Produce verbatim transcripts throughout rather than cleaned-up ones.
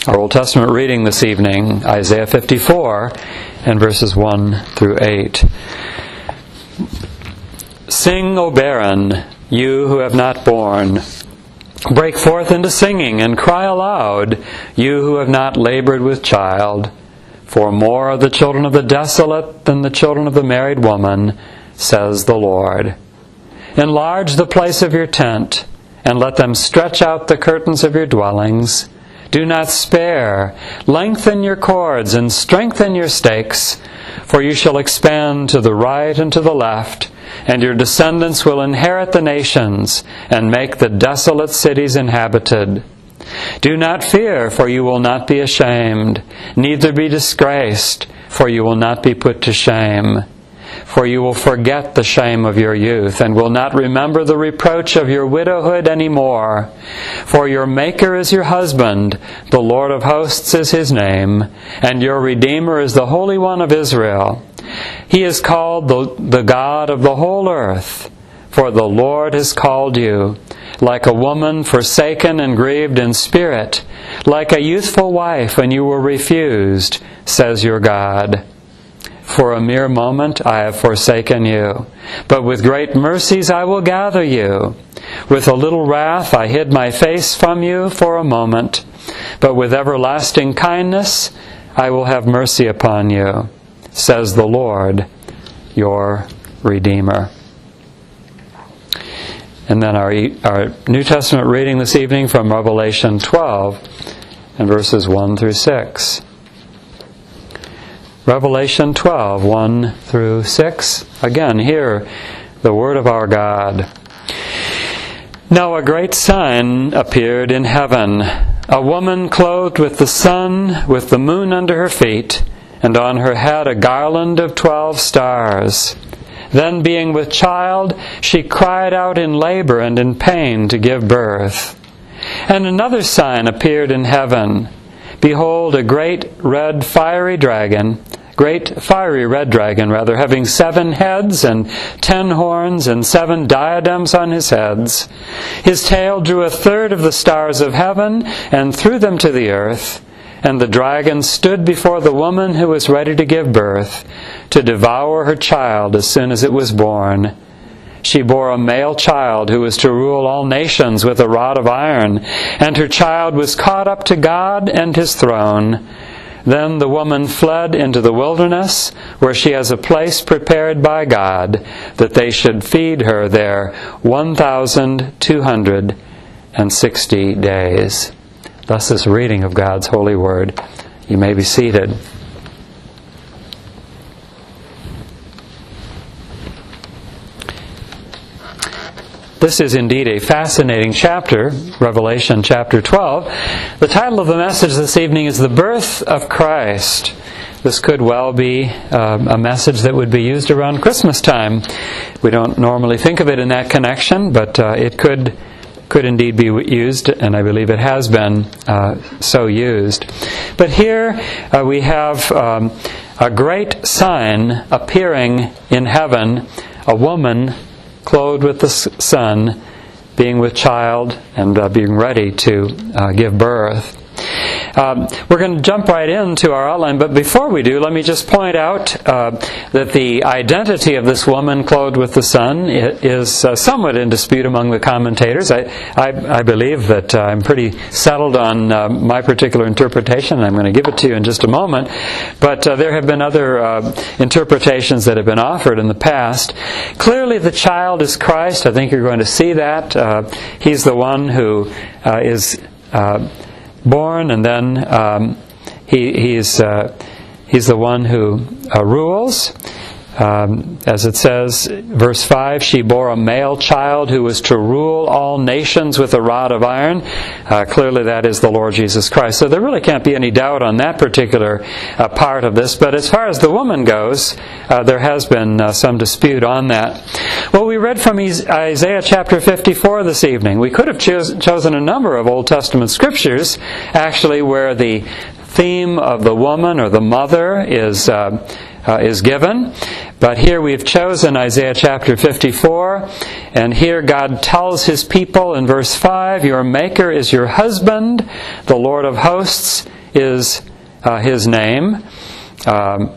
Our Old Testament reading this evening, Isaiah fifty-four, and verses one through eight. Sing, O barren, you who have not borne. Break forth into singing and cry aloud, you who have not labored with child. For more are the children of the desolate than the children of the married woman, says the Lord. Enlarge the place of your tent, and let them stretch out the curtains of your dwellings. Do not spare. Lengthen your cords and strengthen your stakes, for you shall expand to the right and to the left, and your descendants will inherit the nations and make the desolate cities inhabited. Do not fear, for you will not be ashamed, neither be disgraced, for you will not be put to shame. For you will forget the shame of your youth, and will not remember the reproach of your widowhood any more. For your Maker is your husband, the Lord of hosts is his name, and your Redeemer is the Holy One of Israel. He is called the, the God of the whole earth, for the Lord has called you, like a woman forsaken and grieved in spirit, like a youthful wife when you were refused, says your God. For a mere moment I have forsaken you, but with great mercies I will gather you. With a little wrath I hid my face from you for a moment, but with everlasting kindness I will have mercy upon you, says the Lord, your Redeemer. And then our, our New Testament reading this evening from Revelation twelve and verses one through six. Revelation twelve, one through six. Again, hear the word of our God. Now a great sign appeared in heaven, a woman clothed with the sun, with the moon under her feet, and on her head a garland of twelve stars. Then, being with child, she cried out in labor and in pain to give birth. And another sign appeared in heaven. Behold, a great red fiery dragon, great fiery red dragon, rather, having seven heads and ten horns and seven diadems on his heads. His tail drew a third of the stars of heaven and threw them to the earth. And the dragon stood before the woman who was ready to give birth, to devour her child as soon as it was born. She bore a male child who was to rule all nations with a rod of iron, and her child was caught up to God and his throne. Then the woman fled into the wilderness, where she has a place prepared by God, that they should feed her there one thousand two hundred sixty days. Thus is a reading of God's holy word. You may be seated. This is indeed a fascinating chapter, Revelation chapter twelve. The title of the message this evening is The Birth of Christ. This could well be um, a message that would be used around Christmas time. We don't normally think of it in that connection, but uh, it could could indeed be used, and I believe it has been uh, so used. But here uh, we have um, a great sign appearing in heaven, a woman clothed with the sun, being with child and uh, being ready to uh, give birth. Um, we're going to jump right into our outline, but before we do, let me just point out uh, that the identity of this woman clothed with the sun is uh, somewhat in dispute among the commentators. I, I, I believe that uh, I'm pretty settled on uh, my particular interpretation, and I'm going to give it to you in just a moment. But uh, there have been other uh, interpretations that have been offered in the past. Clearly the child is Christ. I think you're going to see that. Uh, he's the one who uh, is Uh, born, and then um, he, he's uh, he's the one who uh, rules. Um, as it says, verse five, she bore a male child who was to rule all nations with a rod of iron. Uh, clearly that is the Lord Jesus Christ. So there really can't be any doubt on that particular uh, part of this. But as far as the woman goes, uh, there has been uh, some dispute on that. Well, we read from Isaiah chapter fifty-four this evening. We could have cho- chosen a number of Old Testament scriptures, actually, where the theme of the woman or the mother is uh, uh, is given. But here we've chosen Isaiah chapter fifty-four, and here God tells His people in verse five, "Your Maker is your husband, the Lord of hosts is uh, His name. Um,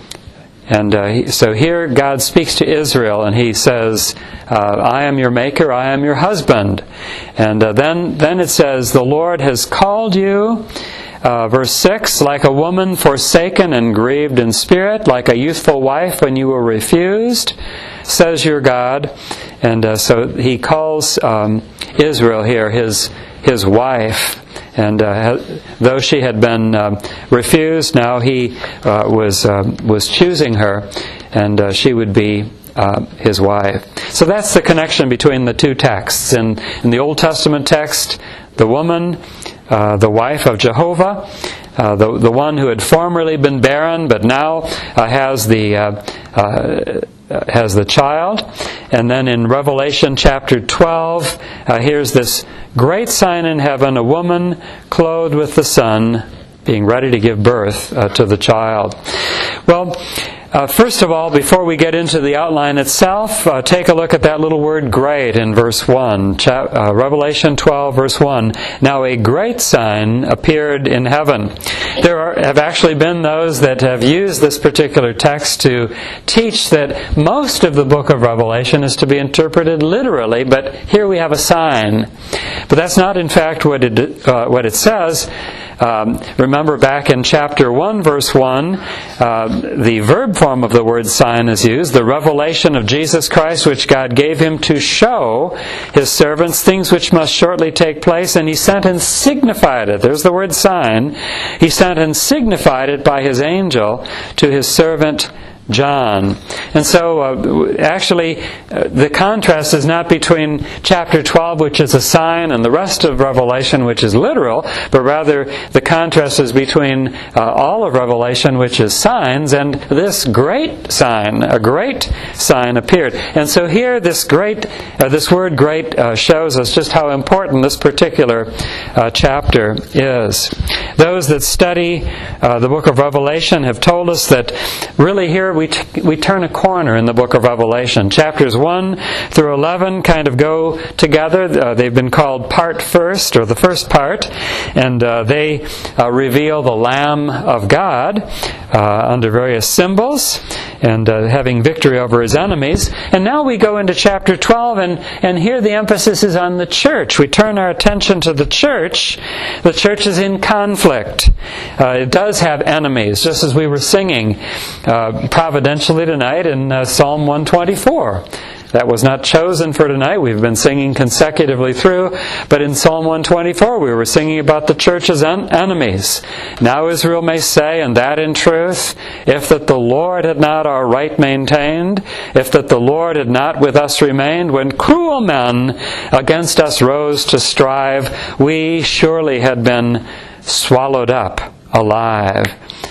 and uh, he, so here God speaks to Israel, and He says, uh, I am your maker, I am your husband. And uh, then, then it says, the Lord has called you, uh, verse six, like a woman forsaken and grieved in spirit, like a youthful wife when you were refused, says your God. And uh, so He calls um, Israel here His His wife. And uh, though she had been uh, refused, now He uh, was uh, was choosing her, and uh, she would be uh, His wife. So that's the connection between the two texts. In, in the Old Testament text, the woman, uh, the wife of Jehovah, uh, the the one who had formerly been barren, but now uh, has the uh, uh, has the child. And then in Revelation chapter twelve, uh, here's this great sign in heaven, a woman clothed with the sun, being ready to give birth uh, to the child. Well, uh, first of all, before we get into the outline itself, uh, take a look at that little word great in verse one. Cha- uh, Revelation twelve, verse one. Now a great sign appeared in heaven. There are, have actually been those that have used this particular text to teach that most of the book of Revelation is to be interpreted literally, but here we have a sign. But that's not in fact what it, uh, what it says. Um, remember back in chapter one, verse one, uh, the verb form of the word sign is used, the revelation of Jesus Christ which God gave Him to show His servants things which must shortly take place, and He sent and signified it. There's the word sign. He sent and signified it by His angel to His servant John. And so uh, actually uh, the contrast is not between chapter twelve, which is a sign, and the rest of Revelation, which is literal, but rather the contrast is between uh, all of Revelation, which is signs, and this great sign, a great sign appeared. And so here this great, uh, this word great uh, shows us just how important this particular uh, chapter is. Those that study uh, the book of Revelation have told us that really here we t- we turn a corner in the book of Revelation. Chapters one through eleven kind of go together. Uh, they've been called part first, or the first part, and uh, they uh, reveal the Lamb of God uh, under various symbols, and uh, having victory over His enemies. And now we go into chapter twelve, and, and here the emphasis is on the church. We turn our attention to the church. The church is in conflict. Uh, it does have enemies, just as we were singing uh, providentially tonight in uh, Psalm one twenty-four. That was not chosen for tonight. We've been singing consecutively through. But in Psalm one twenty-four, we were singing about the church's en- enemies. Now Israel may say, and that in truth, if that the Lord had not our right maintained, if that the Lord had not with us remained, when cruel men against us rose to strive, we surely had been swallowed up alive.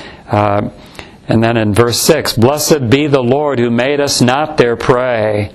Uh, and then in verse six, blessed be the Lord who made us not their prey.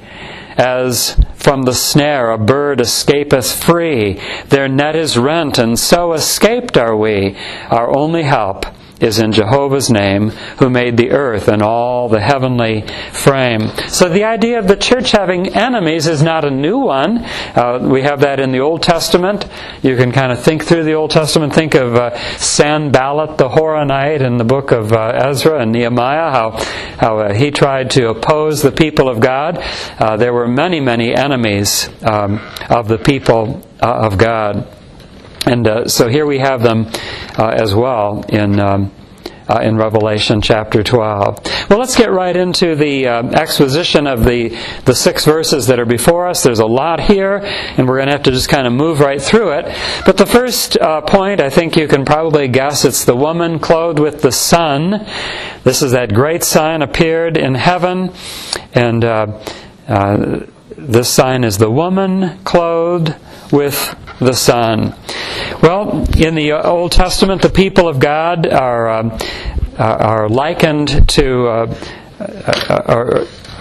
As from the snare a bird escapeth free, their net is rent, and so escaped are we. Our only help is in Jehovah's name, who made the earth and all the heavenly frame. So the idea of the church having enemies is not a new one. Uh, we have that in the Old Testament. You can kind of think through the Old Testament. Think of uh, Sanballat the Horonite in the book of uh, Ezra and Nehemiah, how, how uh, he tried to oppose the people of God. Uh, there were many, many enemies um, of the people uh, of God. And uh, so here we have them uh, as well in um, uh, in Revelation chapter twelve. Well, let's get right into the uh, exposition of the, the six verses that are before us. There's a lot here, and we're going to have to just kind of move right through it. But the first uh, point, I think you can probably guess, it's the woman clothed with the sun. This is that great sign appeared in heaven, and uh, uh, this sign is the woman clothed with the sun. Well, in the Old Testament, the people of God are um, are likened to uh, are,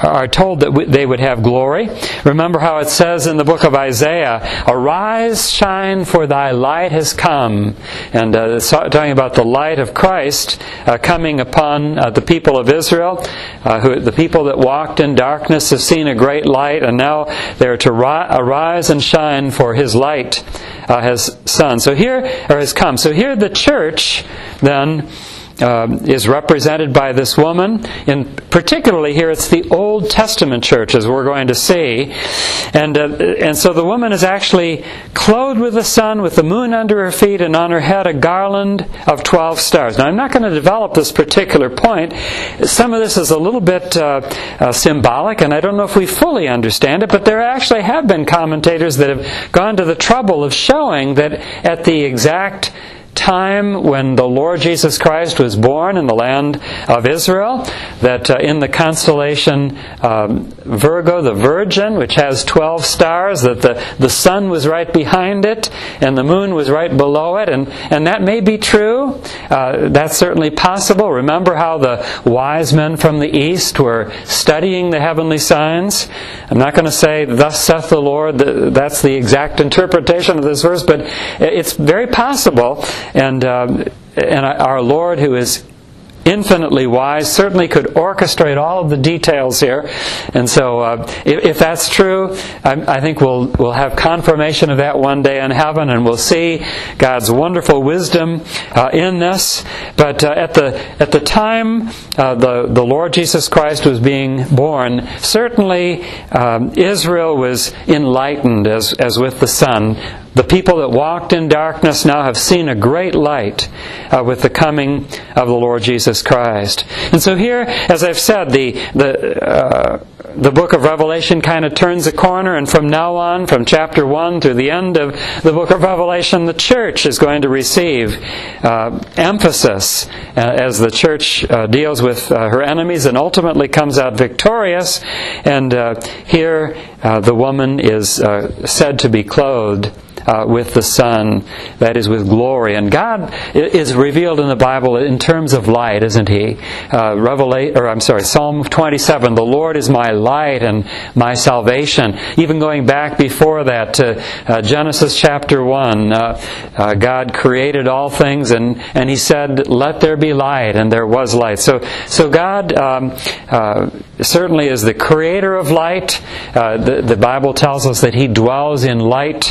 are told that they would have glory. Remember how it says in the book of Isaiah, "Arise, shine, for thy light has come." And uh, it's talking about the light of Christ uh, coming upon uh, the people of Israel. Uh, who, the people that walked in darkness have seen a great light, and now they're to ri- arise and shine, for His light uh, has shone. So here, or has come. So here, the church then Uh, is represented by this woman. And particularly here, it's the Old Testament church, as we're going to see. And uh, and so the woman is actually clothed with the sun, with the moon under her feet, and on her head a garland of twelve stars. Now, I'm not going to develop this particular point. Some of this is a little bit uh, uh, symbolic, and I don't know if we fully understand it, but there actually have been commentators that have gone to the trouble of showing that at the exact time when the Lord Jesus Christ was born in the land of Israel, that uh, in the constellation um, Virgo, the Virgin, which has twelve stars, that the, the sun was right behind it and the moon was right below it, and, and that may be true. Uh, that's certainly possible. Remember how the wise men from the east were studying the heavenly signs? I'm not going to say, "Thus saith the Lord," that's the exact interpretation of this verse, but it's very possible. And um, and our Lord, who is infinitely wise, certainly could orchestrate all of the details here. And so, uh, if, if that's true, I, I think we'll we'll have confirmation of that one day in heaven, and we'll see God's wonderful wisdom uh, in this. But uh, at the at the time uh, the the Lord Jesus Christ was being born, certainly um, Israel was enlightened as as with the sun. The people that walked in darkness now have seen a great light uh, with the coming of the Lord Jesus Christ. And so here, as I've said, the the uh, the book of Revelation kind of turns a corner, and from now on, from chapter one through the end of the book of Revelation, the church is going to receive uh, emphasis uh, as the church uh, deals with uh, her enemies and ultimately comes out victorious. And uh, here, uh, the woman is uh, said to be clothed Uh, with the sun, that is, with glory. And God is revealed in the Bible in terms of light, isn't He? Uh, Revelation, or I'm sorry, Psalm twenty-seven, "The Lord is my light and my salvation." Even going back before that to uh, Genesis chapter one, uh, uh, God created all things, and, and He said, "Let there be light," and there was light. So, so God um, uh, certainly is the creator of light. Uh, the, the Bible tells us that He dwells in light.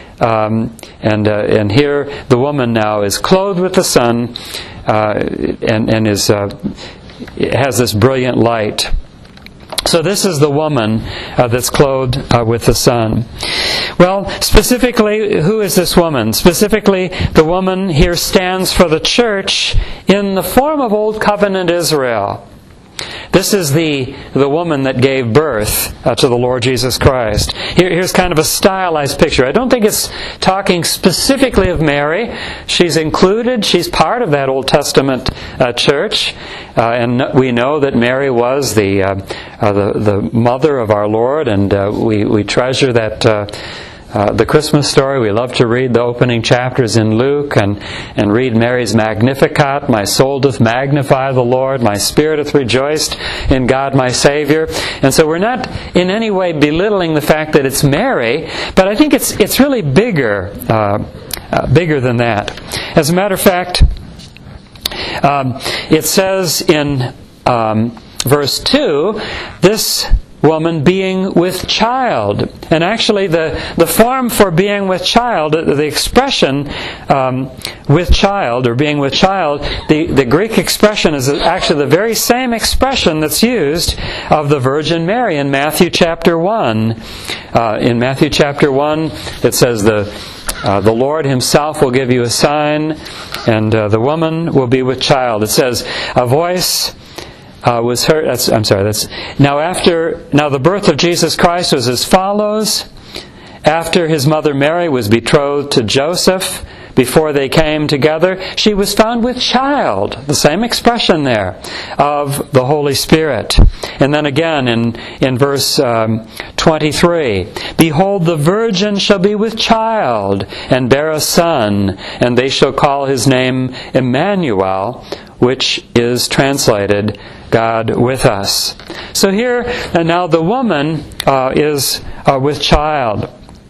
Um, and uh, and here the woman now is clothed with the sun uh, and and is uh, has this brilliant light. So this is the woman uh, that's clothed uh, with the sun. Well, specifically, who is this woman? Specifically, the woman here stands for the church in the form of Old Covenant Israel. This is the, the woman that gave birth uh, to the Lord Jesus Christ. Here, here's kind of a stylized picture. I don't think it's talking specifically of Mary. She's included. She's part of that Old Testament uh, church. Uh, and we know that Mary was the, uh, uh, the, the mother of our Lord, and uh, we, we treasure that uh, Uh, the Christmas story. We love to read the opening chapters in Luke and, and read Mary's Magnificat. "My soul doth magnify the Lord, my spirit hath rejoiced in God my Savior." And so we're not in any way belittling the fact that it's Mary, but I think it's it's really bigger, uh, uh, bigger than that. As a matter of fact, um, it says in um, verse two, this woman being with child. And actually the, the form for being with child, the expression um, with child, or being with child, the, the Greek expression is actually the very same expression that's used of the Virgin Mary in Matthew chapter one. Uh, in Matthew chapter one, it says the Uh, the Lord Himself will give you a sign, and uh, the woman will be with child. It says, a voice Uh, was heard. That's, I'm sorry. That's now after. Now the birth of Jesus Christ was as follows. After His mother Mary was betrothed to Joseph, before they came together, she was found with child. The same expression there of the Holy Spirit. And then again in in verse um, twenty-three, "Behold, the virgin shall be with child, and bear a son, and they shall call his name Emmanuel," which is translated God with us. So here, and now the woman uh, is uh, with child.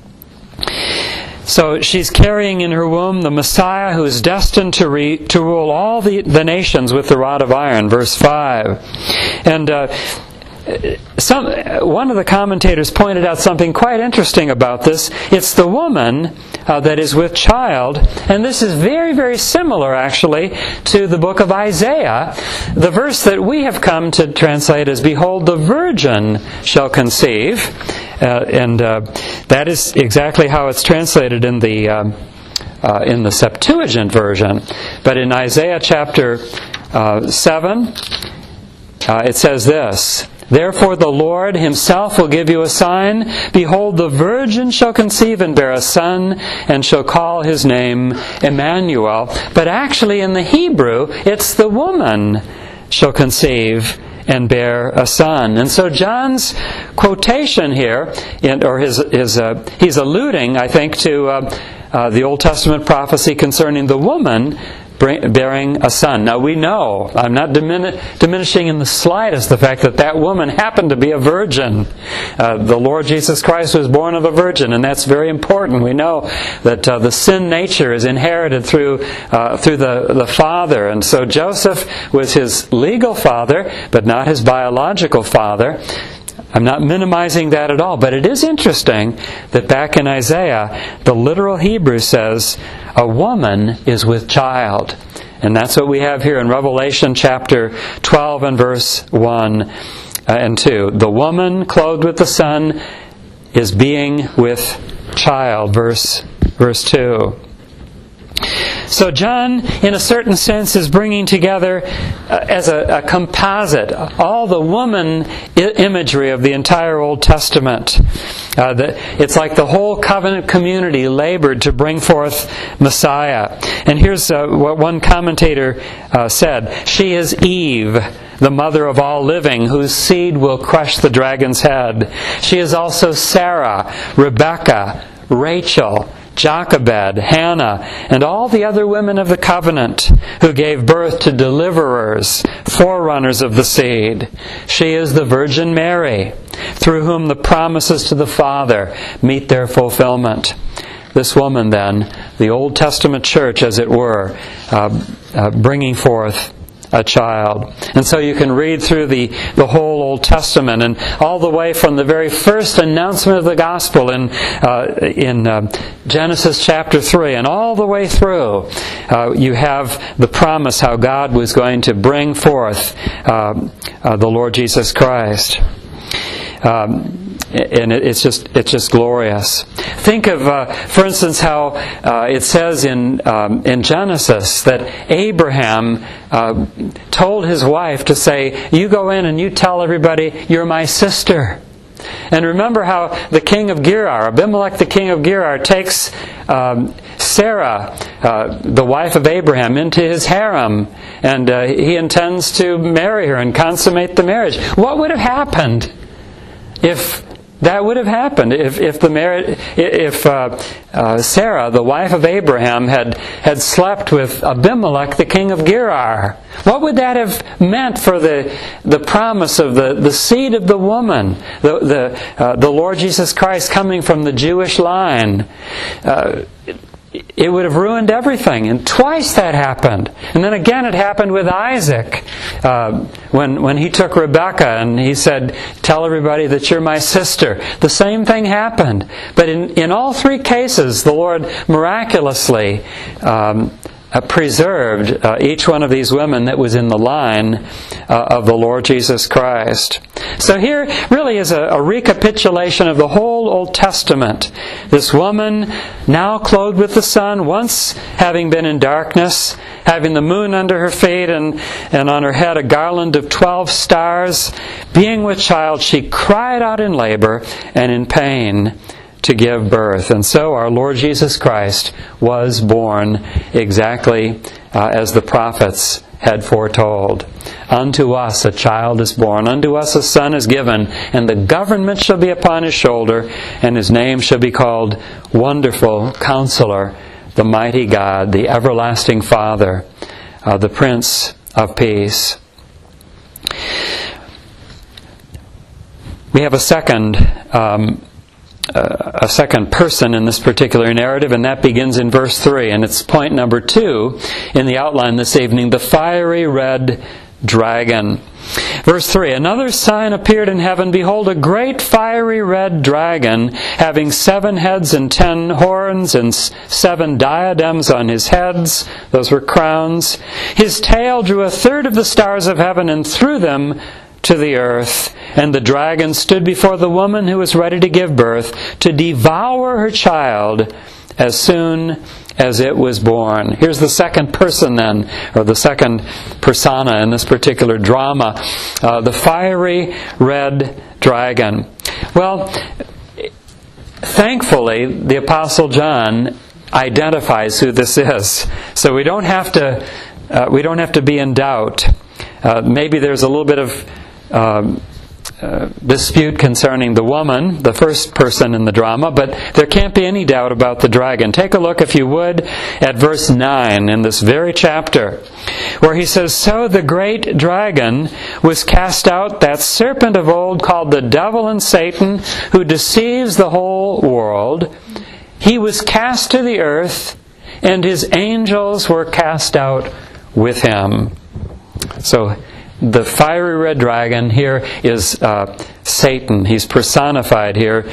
So she's carrying in her womb the Messiah who is destined to, re, to rule all the, the nations with the rod of iron, verse five. And uh, some, one of the commentators pointed out something quite interesting about this. It's the woman uh, that is with child, and this is very, very similar, actually, to the book of Isaiah. The verse that we have come to translate as, "Behold, the virgin shall conceive." Uh, and uh, that is exactly how it's translated in the um, uh, in the Septuagint version. But in Isaiah chapter uh, seven, uh, it says this: "Therefore the Lord himself will give you a sign. Behold, the virgin shall conceive and bear a son, and shall call his name Emmanuel." But actually in the Hebrew, it's the woman shall conceive and bear a son. And so John's quotation here, in, or his, his uh, he's alluding, I think, to uh, uh, the Old Testament prophecy concerning the woman bring, bearing a son. Now we know, I'm not dimini- diminishing in the slightest the fact that that woman happened to be a virgin. Uh, the Lord Jesus Christ was born of a virgin, and that's very important. We know that uh, the sin nature is inherited through uh, through the, the father, and so Joseph was his legal father, but not his biological father. I'm not minimizing that at all, but it is interesting that back in Isaiah, the literal Hebrew says, a woman is with child. And that's what we have here in Revelation chapter twelve and verse one and two. The woman clothed with the sun is being with child, verse, verse two. So John, in a certain sense, is bringing together uh, as a, a composite all the woman I- imagery of the entire Old Testament. Uh, the, it's like the whole covenant community labored to bring forth Messiah. And here's uh, what one commentator uh, said: "She is Eve, the mother of all living, whose seed will crush the dragon's head. She is also Sarah, Rebecca, Rachel, Jochebed, Hannah, and all the other women of the covenant who gave birth to deliverers, forerunners of the seed. She is the Virgin Mary, through whom the promises to the Father meet their fulfillment." This woman, then, the Old Testament church, as it were, uh, uh, bringing forth a child. And so you can read through the, the whole Old Testament, and all the way from the very first announcement of the gospel in uh, in uh, Genesis chapter three, and all the way through, uh, you have the promise how God was going to bring forth uh, uh, the Lord Jesus Christ. Um, And it's just it's just glorious. Think of, uh, for instance, how uh, it says in um, in Genesis that Abraham uh, told his wife to say, "You go in and you tell everybody you're my sister." And remember how the king of Gerar, Abimelech the king of Gerar, takes um, Sarah, uh, the wife of Abraham, into his harem, and uh, he intends to marry her and consummate the marriage. What would have happened if that would have happened if if the marriage if uh, uh, Sarah, the wife of Abraham, had had slept with Abimelech, the king of Gerar? What would that have meant for the the promise of the, the seed of the woman, the the uh, the Lord Jesus Christ coming from the Jewish line? Uh, It would have ruined everything. And twice that happened. And then again it happened with Isaac. Uh, when, when he took Rebekah and he said, "Tell everybody that you're my sister." The same thing happened. But in, in all three cases, the Lord miraculously um, uh, preserved uh, each one of these women that was in the line uh, of the Lord Jesus Christ. So here really is a, a recapitulation of the whole Old Testament. This woman, now clothed with the sun, once having been in darkness, having the moon under her feet and, and on her head a garland of twelve stars, being with child, she cried out in labor and in pain to give birth. And so our Lord Jesus Christ was born exactly uh, as the prophets had foretold. "Unto us a child is born, unto us a son is given, and the government shall be upon his shoulder, and his name shall be called Wonderful Counselor, the Mighty God, the Everlasting Father, uh, the Prince of peace. We have a second um, uh, a second person in this particular narrative, and that begins in verse three, and it's point number two in the outline this evening: the fiery red dragon. Verse three, another sign appeared in heaven. Behold, a great fiery red dragon, having seven heads and ten horns, and seven diadems on his heads. Those were crowns. His tail drew a third of the stars of heaven and threw them to the earth. And the dragon stood before the woman who was ready to give birth, to devour her child as soon as it was born. Here's the second person then, or the second persona in this particular drama, uh, the fiery red dragon. Well, thankfully, the Apostle John identifies who this is, so we don't have to uh, we don't have to be in doubt. Uh, maybe there's a little bit of um, Uh, dispute concerning the woman, the first person in the drama, but there can't be any doubt about the dragon. Take a look, if you would, at verse nine in this very chapter, where he says, "So the great dragon was cast out, that serpent of old, called the devil and Satan, who deceives the whole world. He was cast to the earth, and his angels were cast out with him." So, the fiery red dragon here is uh, Satan. He's personified here,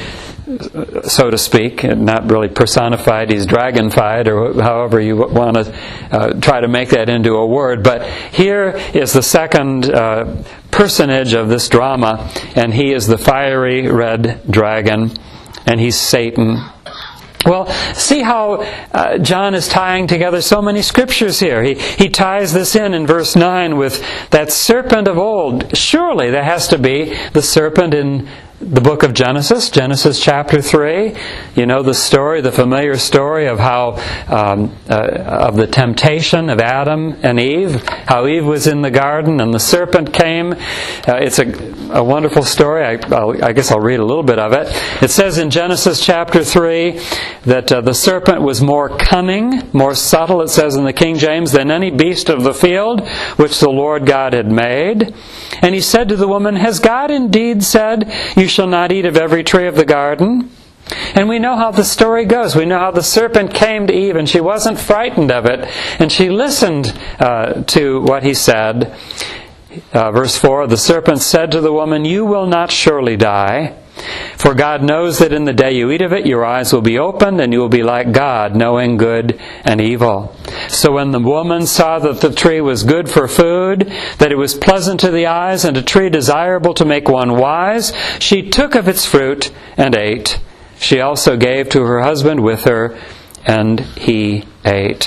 so to speak. Not really personified, he's dragonfied, or however you want to uh, try to make that into a word. But here is the second uh, personage of this drama, and he is the fiery red dragon, and he's Satan. Well, see how uh, John is tying together so many scriptures here. He he ties this in in verse nine with that serpent of old. Surely that has to be the serpent in the book of Genesis, Genesis chapter three. You know the story, the familiar story of how um, uh, of the temptation of Adam and Eve, how Eve was in the garden and the serpent came. Uh, it's a, a wonderful story. I, I'll, I guess I'll read a little bit of it. It says in Genesis chapter three that uh, the serpent was more cunning, more subtle, it says in the King James, than any beast of the field which the Lord God had made. And he said to the woman, "Has God indeed said, 'You shall not eat of every tree of the garden'?" And we know how the story goes. We know how the serpent came to Eve, and she wasn't frightened of it, and she listened uh, to what he said. Uh, verse four, the serpent said to the woman, "You will not surely die. For God knows that in the day you eat of it, your eyes will be opened, and you will be like God, knowing good and evil." So when the woman saw that the tree was good for food, that it was pleasant to the eyes, and a tree desirable to make one wise, she took of its fruit and ate. She also gave to her husband with her, and he ate.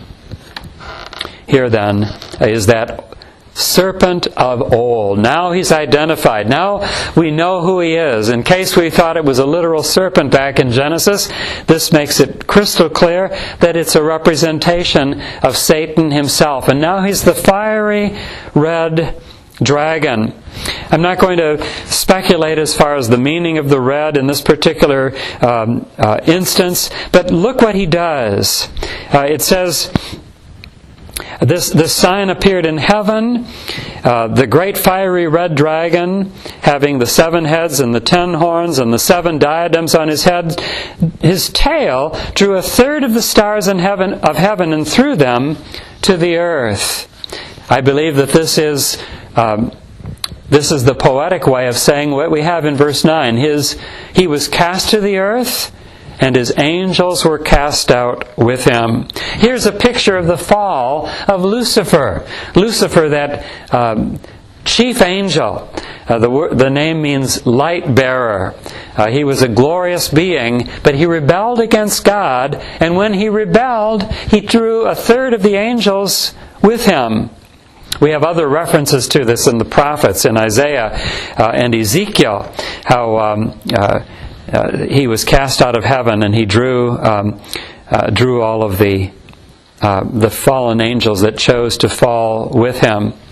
Here then is that serpent of old. Now he's identified. Now we know who he is. In case we thought it was a literal serpent back in Genesis, this makes it crystal clear that it's a representation of Satan himself. And now he's the fiery red dragon. I'm not going to speculate as far as the meaning of the red in this particular um, uh, instance, but look what he does. Uh, it says, This, this sign appeared in heaven, uh, the great fiery red dragon, having the seven heads and the ten horns and the seven diadems on his head. His tail drew a third of the stars in heaven, of heaven and threw them to the earth. I believe that this is um, this is the poetic way of saying what we have in verse nine. His, he was cast to the earth, and his angels were cast out with him. Here's a picture of the fall of Lucifer. Lucifer, that um, chief angel. Uh, the, the name means light bearer. Uh, he was a glorious being, but he rebelled against God, and when he rebelled, he drew a third of the angels with him. We have other references to this in the prophets, in Isaiah uh, and Ezekiel, how um, uh, Uh, he was cast out of heaven, and he drew um, uh, drew all of the uh, the fallen angels that chose to fall with him.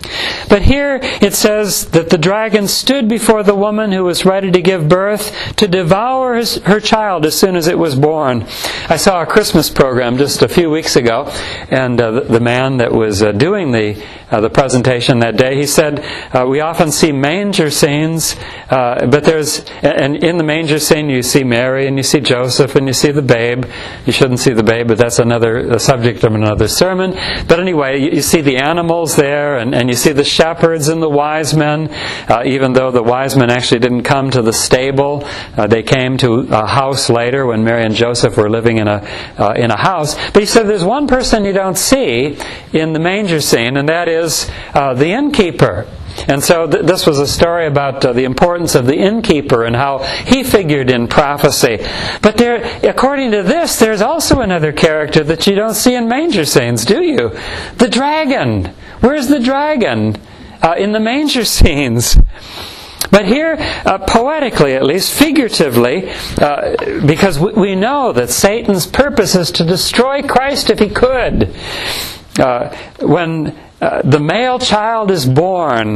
But here it says that the dragon stood before the woman who was ready to give birth to devour his, her child as soon as it was born. I saw a Christmas program just a few weeks ago, and uh, the, the man that was uh, doing the uh, the presentation that day, he said, uh, we often see manger scenes, uh, but there's, and in the manger scene you see Mary and you see Joseph and you see the babe. You shouldn't see the babe, but that's another subject of another sermon. But anyway, you, you see the animals there, and, and you see the shepherds and the wise men, uh, even though the wise men actually didn't come to the stable. Uh, they came to a house later when Mary and Joseph were living in a uh, in a house. But he said there's one person you don't see in the manger scene, and that is uh, the innkeeper. And so th- this was a story about uh, the importance of the innkeeper and how he figured in prophecy. But there, according to this, there's also another character that you don't see in manger scenes, do you? The dragon. Where's the dragon? Uh, in the manger scenes. But here, uh, poetically at least, figuratively, uh, because we, we know that Satan's purpose is to destroy Christ if he could. Uh, when uh, the male child is born,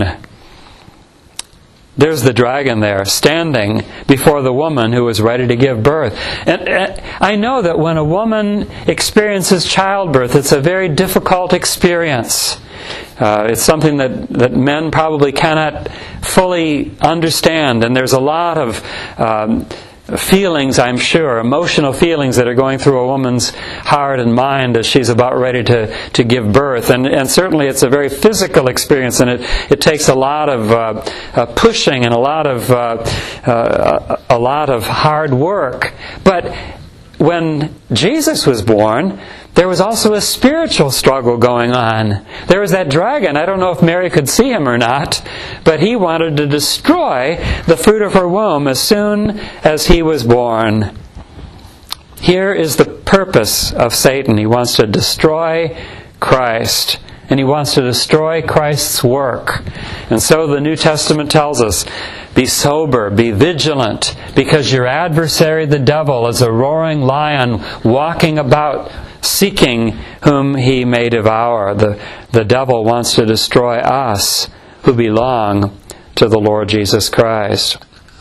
there's the dragon there, standing before the woman who is ready to give birth. And, and I know that when a woman experiences childbirth, it's a very difficult experience. Uh, it's something that, that men probably cannot fully understand, and there's a lot of um, feelings, I'm sure, emotional feelings that are going through a woman's heart and mind as she's about ready to, to give birth. And, and certainly it's a very physical experience, and it, it takes a lot of uh, uh, pushing and a lot of uh, uh, a lot of hard work. But when Jesus was born, there was also a spiritual struggle going on. There was that dragon. I don't know if Mary could see him or not, but he wanted to destroy the fruit of her womb as soon as he was born. Here is the purpose of Satan. He wants to destroy Christ, and he wants to destroy Christ's work. And so the New Testament tells us, be sober, be vigilant, because your adversary, the devil, is a roaring lion walking about, seeking whom he may devour. The, the devil wants to destroy us who belong to the Lord Jesus Christ.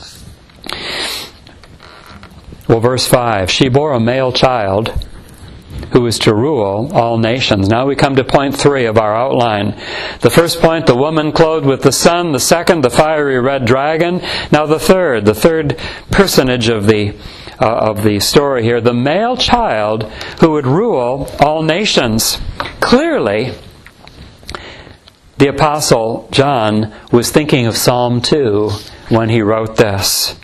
Well, verse five, she bore a male child who is to rule all nations. Now we come to point three of our outline. The first point, the woman clothed with the sun. The second, the fiery red dragon. Now the third, the third personage of the uh, of the story here, the male child who would rule all nations. Clearly, the Apostle John was thinking of Psalm two when he wrote this.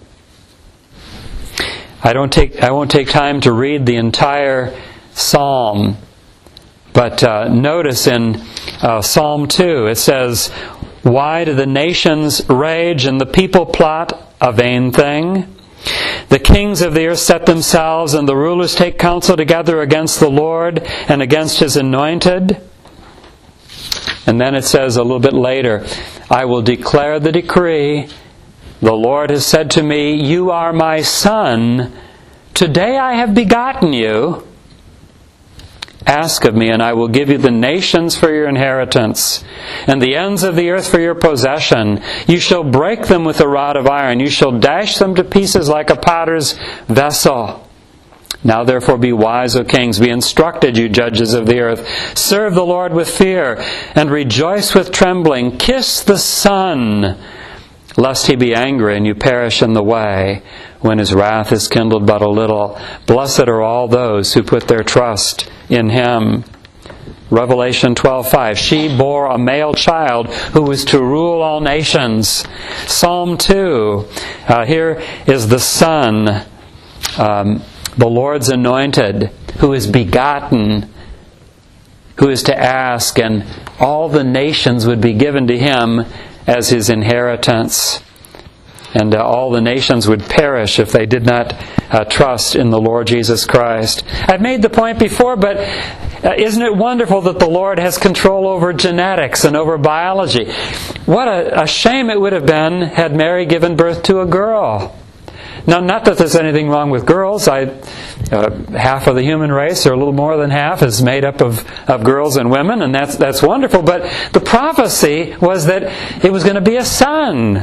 I don't take I won't take time to read the entire Psalm, but uh, notice in uh, Psalm two it says, "Why do the nations rage and the people plot a vain thing? The kings of the earth set themselves, and the rulers take counsel together against the Lord and against His anointed." And then it says a little bit later, "I will declare the decree. The Lord has said to me, you are my son. Today I have begotten you. Ask of me, and I will give you the nations for your inheritance, and the ends of the earth for your possession. You shall break them with a rod of iron. You shall dash them to pieces like a potter's vessel. Now therefore be wise, O kings. Be instructed, you judges of the earth. Serve the Lord with fear, and rejoice with trembling. Kiss the Son, lest He be angry and you perish in the way, when His wrath is kindled but a little. Blessed are all those who put their trust in Him." Revelation twelve five, she bore a male child who was to rule all nations. Psalm two, uh, here is the Son, um, the Lord's anointed, who is begotten, who is to ask, and all the nations would be given to Him as His inheritance. And uh, all the nations would perish if they did not uh, trust in the Lord Jesus Christ. I've made the point before, but uh, isn't it wonderful that the Lord has control over genetics and over biology? What a, a shame it would have been had Mary given birth to a girl. Now, not that there's anything wrong with girls. I, uh, half of the human race, or a little more than half, is made up of, of girls and women, and that's that's wonderful. But the prophecy was that it was going to be a son.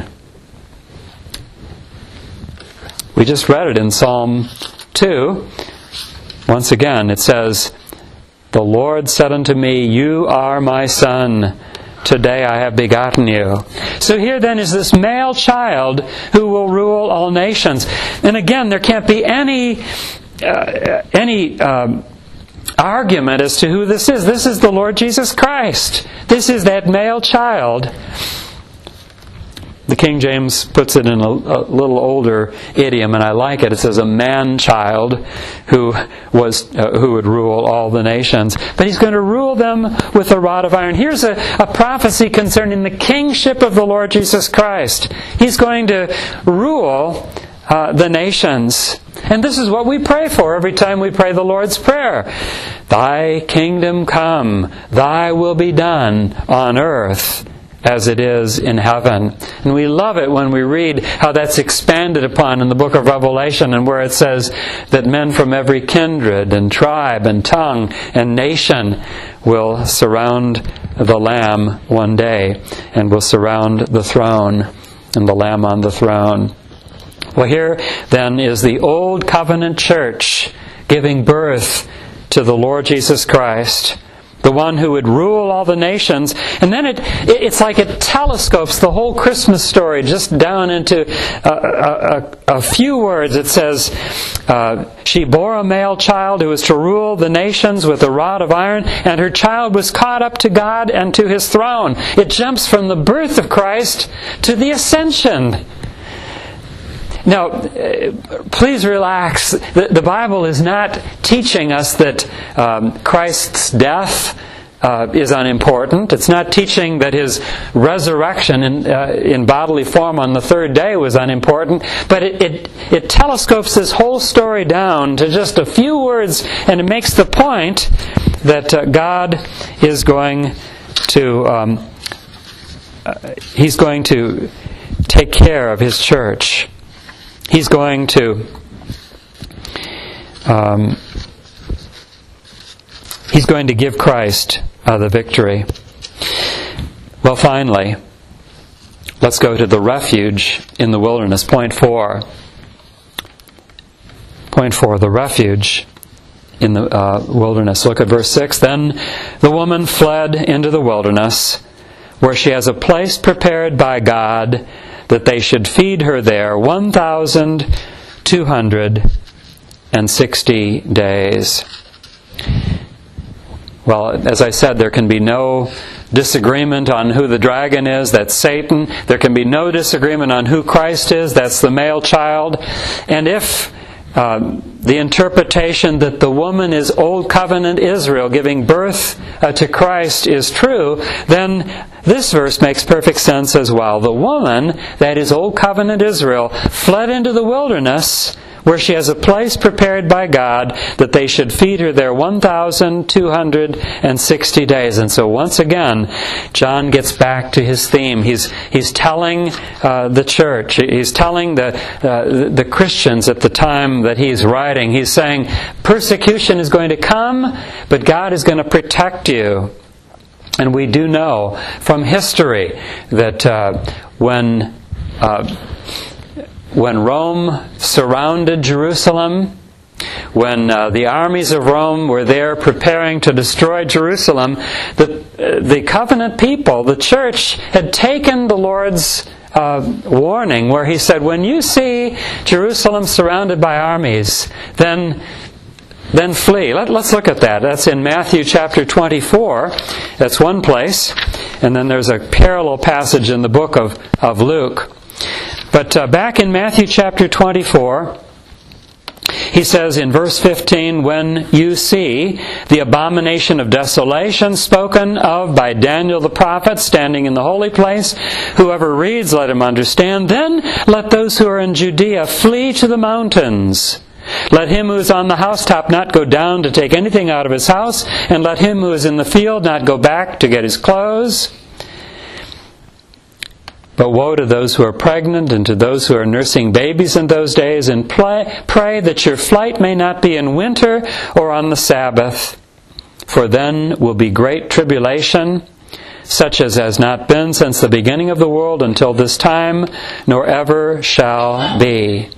We just read it in Psalm two. Once again, it says, "The Lord said unto me, You are my son. Today I have begotten you." So here then is this male child who will rule all nations. And again, there can't be any uh, any um, argument as to who this is. This is the Lord Jesus Christ. This is that male child. The King James puts it in a, a little older idiom, and I like it. It says a man-child who was uh, who would rule all the nations. But he's going to rule them with a rod of iron. Here's a, a prophecy concerning the kingship of the Lord Jesus Christ. He's going to rule uh, the nations. And this is what we pray for every time we pray the Lord's Prayer. Thy kingdom come, thy will be done on earth as it is in heaven. And we love it when we read how that's expanded upon in the book of Revelation, and where it says that men from every kindred and tribe and tongue and nation will surround the Lamb one day, and will surround the throne and the Lamb on the throne. Well, here then is the Old Covenant Church giving birth to the Lord Jesus Christ, the one who would rule all the nations. And then it, it's like it telescopes the whole Christmas story just down into a, a, a, a few words. It says, uh, she bore a male child who was to rule the nations with a rod of iron, and her child was caught up to God and to His throne. It jumps from the birth of Christ to the ascension. Now, please relax. The, the Bible is not teaching us that um, Christ's death uh, is unimportant. It's not teaching that His resurrection in, uh, in bodily form on the third day was unimportant. But it, it, it telescopes this whole story down to just a few words, and it makes the point that uh, God is going to um, uh, He's going to take care of His church. He's going to um, He's going to give Christ uh, the victory. Well, finally, let's go to the refuge in the wilderness. Point four. Point four, the refuge in the uh, wilderness. Look at verse six. Then the woman fled into the wilderness, where she has a place prepared by God, that they should feed her there one thousand two hundred sixty days. Well, as I said, there can be no disagreement on who the dragon is. That's Satan. There can be no disagreement on who Christ is. That's the male child. And if um, the interpretation that the woman is Old Covenant Israel giving birth uh, to Christ is true, then this verse makes perfect sense as well. The woman, that is Old Covenant Israel, fled into the wilderness, where she has a place prepared by God, that they should feed her there one thousand two hundred sixty days. And so once again, John gets back to his theme. He's he's telling uh, the church, he's telling the, uh, the Christians at the time that he's writing, he's saying, persecution is going to come, but God is going to protect you. And we do know from history that uh, when uh, when Rome surrounded Jerusalem, when uh, the armies of Rome were there preparing to destroy Jerusalem, the, uh, the covenant people, the church, had taken the Lord's uh, warning where He said, when you see Jerusalem surrounded by armies, then Then flee. Let, let's look at that. That's in Matthew chapter twenty-four. That's one place. And then there's a parallel passage in the book of, of Luke. But uh, back in Matthew chapter twenty-four, He says in verse fifteen, when you see the abomination of desolation spoken of by Daniel the prophet standing in the holy place, whoever reads, let him understand. Then let those who are in Judea flee to the mountains. Let him who is on the housetop not go down to take anything out of his house, and let him who is in the field not go back to get his clothes. But woe to those who are pregnant and to those who are nursing babies in those days, and pray, pray that your flight may not be in winter or on the Sabbath. For then will be great tribulation, such as has not been since the beginning of the world until this time, nor ever shall be.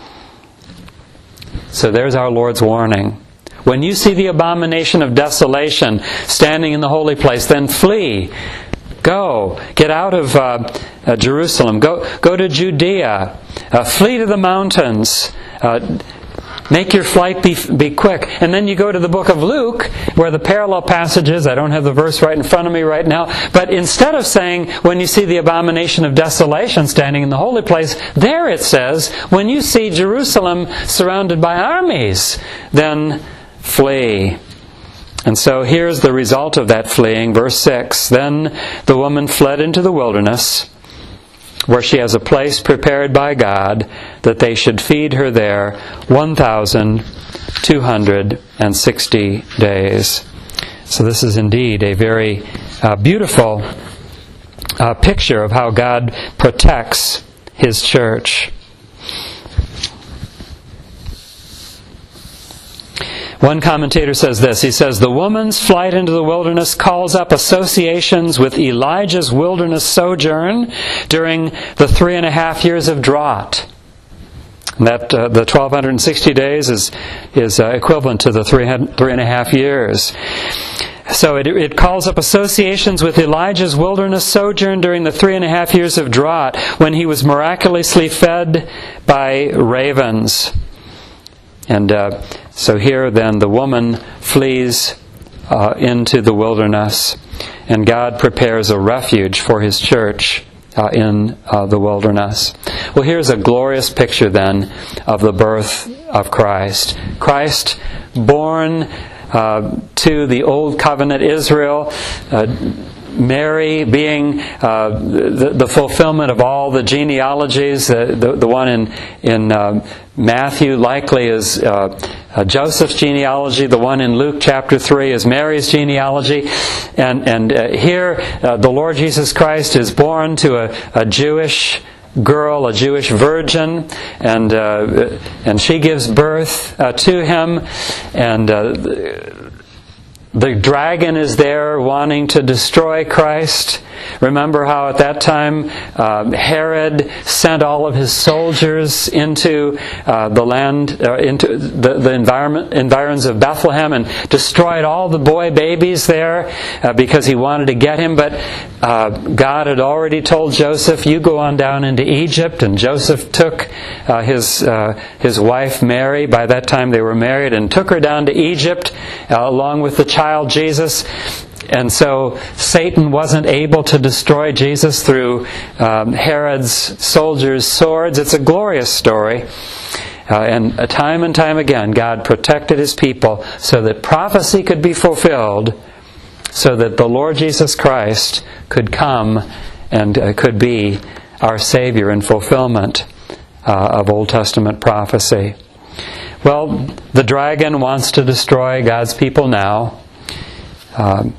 So there's our Lord's warning. When you see the abomination of desolation standing in the holy place, then flee. Go. Get out of uh, uh, Jerusalem. Go go to Judea. Uh, flee to the mountains. Uh, make your flight be, be quick. And then you go to the book of Luke, where the parallel passages, I don't have the verse right in front of me right now, but instead of saying, when you see the abomination of desolation standing in the holy place, there it says, when you see Jerusalem surrounded by armies, then flee. And so here's the result of that fleeing. Verse six, then the woman fled into the wilderness, where she has a place prepared by God, that they should feed her there one thousand two hundred sixty days. So this is indeed a very uh, beautiful uh, picture of how God protects His church. One commentator says this. He says, the woman's flight into the wilderness calls up associations with Elijah's wilderness sojourn during the three and a half years of drought. And that uh, the twelve sixty days is is uh, equivalent to the three three and a half years. So it, it calls up associations with Elijah's wilderness sojourn during the three and a half years of drought, when he was miraculously fed by ravens. And uh, so here then the woman flees uh, into the wilderness, and God prepares a refuge for His church uh, in uh, the wilderness. Well, here's a glorious picture then of the birth of Christ. Christ born uh, to the Old Covenant Israel, uh, Mary being uh, the, the fulfillment of all the genealogies. Uh, the, the one in, in uh, Matthew likely is uh, uh, Joseph's genealogy. The one in Luke chapter three is Mary's genealogy. And, and uh, here uh, the Lord Jesus Christ is born to a, a Jewish girl, a Jewish virgin, and uh, and she gives birth uh, to Him. And uh, the dragon is there wanting to destroy Christ. Remember how at that time um, Herod sent all of his soldiers into uh, the land, uh, into the, the environment, environs of Bethlehem, and destroyed all the boy babies there uh, because he wanted to get him. But uh, God had already told Joseph, "You go on down into Egypt." And Joseph took uh, his uh, his wife Mary. By that time they were married, and took her down to Egypt uh, along with the child Jesus. And so Satan wasn't able to destroy Jesus through um, Herod's soldiers' swords. It's a glorious story. Uh, and uh, time and time again, God protected His people so that prophecy could be fulfilled, so that the Lord Jesus Christ could come and uh, could be our Savior in fulfillment uh, of Old Testament prophecy. Well, the dragon wants to destroy God's people now. Um,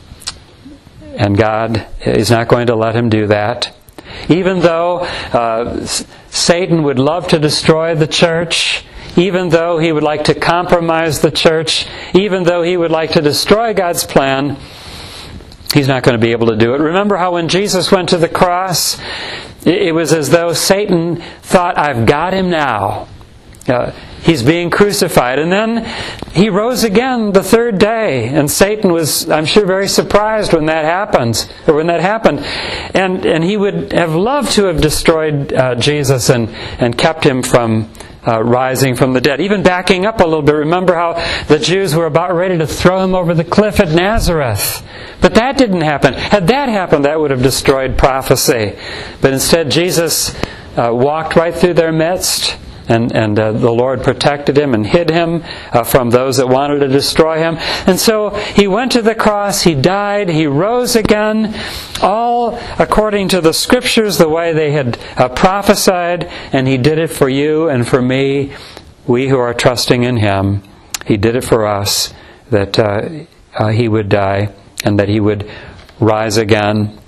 And God is not going to let him do that. Even though uh, Satan would love to destroy the church, even though he would like to compromise the church, even though he would like to destroy God's plan, he's not going to be able to do it. Remember how when Jesus went to the cross, it was as though Satan thought, "I've got him now." Uh, he's being crucified. And then He rose again the third day. And Satan was, I'm sure, very surprised when that happens, or when that happened. And and he would have loved to have destroyed uh, Jesus and, and kept him from uh, rising from the dead. Even backing up a little bit, remember how the Jews were about ready to throw him over the cliff at Nazareth. But that didn't happen. Had that happened, that would have destroyed prophecy. But instead, Jesus uh, walked right through their midst. And, and uh, the Lord protected him and hid him uh, from those that wanted to destroy him. And so He went to the cross, He died, He rose again, all according to the Scriptures, the way they had uh, prophesied. And He did it for you and for me, we who are trusting in Him. He did it for us, that uh, uh, He would die and that He would rise again.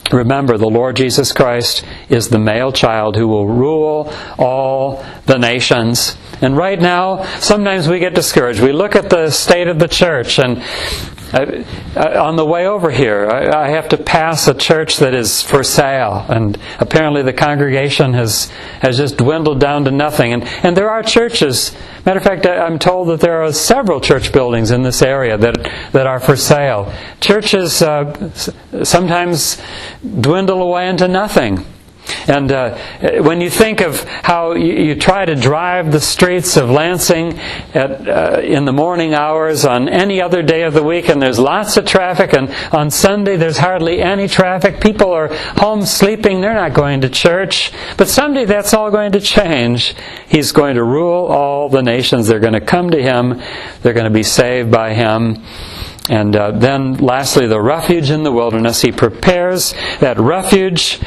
Remember, the Lord Jesus Christ is the male child who will rule all the nations. And right now, sometimes we get discouraged. We look at the state of the church, and uh, uh, on the way over here, I, I have to pass a church that is for sale, and apparently the congregation has has just dwindled down to nothing. And and there are churches. Matter of fact, I'm told that there are several church buildings in this area that that are for sale. Churches uh, sometimes dwindle away into nothing. And uh, when you think of how you, you try to drive the streets of Lansing at, uh, in the morning hours on any other day of the week, and there's lots of traffic, and on Sunday there's hardly any traffic. People are home sleeping, they're not going to church. But someday that's all going to change. He's going to rule all the nations. They're going to come to Him. They're going to be saved by Him. And uh, then lastly, the refuge in the wilderness. He prepares that refuge,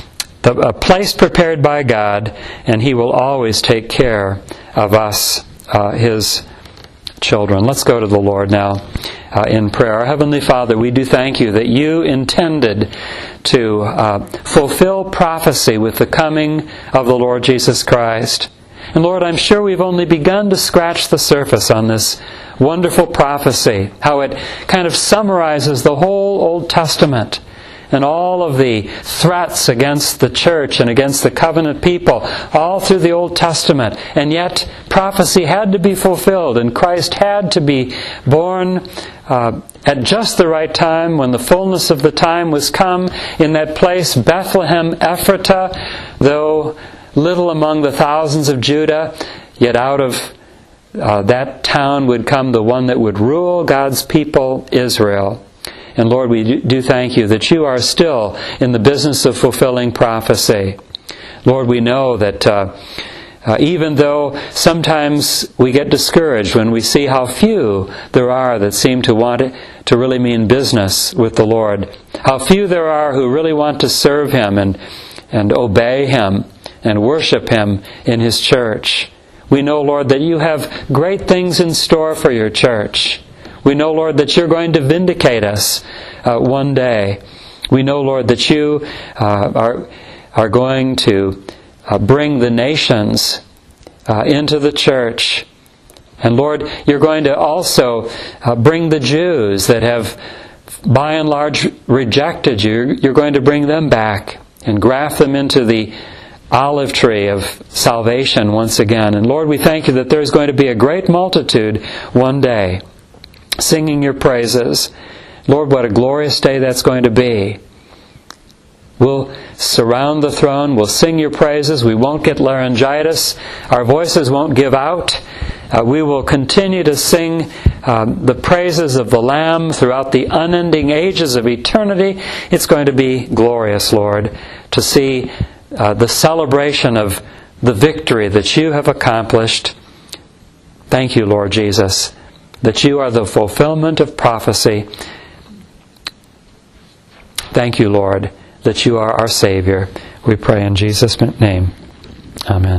a place prepared by God, and He will always take care of us, uh, His children. Let's go to the Lord now uh, in prayer. Our Heavenly Father, we do thank You that You intended to uh, fulfill prophecy with the coming of the Lord Jesus Christ. And Lord, I'm sure we've only begun to scratch the surface on this wonderful prophecy, how it kind of summarizes the whole Old Testament and all of the threats against the church and against the covenant people, all through the Old Testament. And yet, prophecy had to be fulfilled, and Christ had to be born uh, at just the right time, when the fullness of the time was come, in that place, Bethlehem Ephratah, though little among the thousands of Judah, yet out of uh, that town would come the one that would rule God's people, Israel. And Lord, we do thank You that You are still in the business of fulfilling prophecy. Lord, we know that uh, uh, even though sometimes we get discouraged when we see how few there are that seem to want it, to really mean business with the Lord, how few there are who really want to serve Him and, and obey Him and worship Him in His church. We know, Lord, that You have great things in store for Your church. We know, Lord, that You're going to vindicate us uh, one day. We know, Lord, that You uh, are are going to uh, bring the nations uh, into the church. And Lord, You're going to also uh, bring the Jews that have, by and large, rejected You. You're going to bring them back and graft them into the olive tree of salvation once again. And Lord, we thank You that there's going to be a great multitude one day singing Your praises. Lord, what a glorious day that's going to be. We'll surround the throne. We'll sing Your praises. We won't get laryngitis. Our voices won't give out. Uh, we will continue to sing um, the praises of the Lamb throughout the unending ages of eternity. It's going to be glorious, Lord, to see uh, the celebration of the victory that You have accomplished. Thank You, Lord Jesus, that You are the fulfillment of prophecy. Thank You, Lord, that You are our Savior. We pray in Jesus' name. Amen.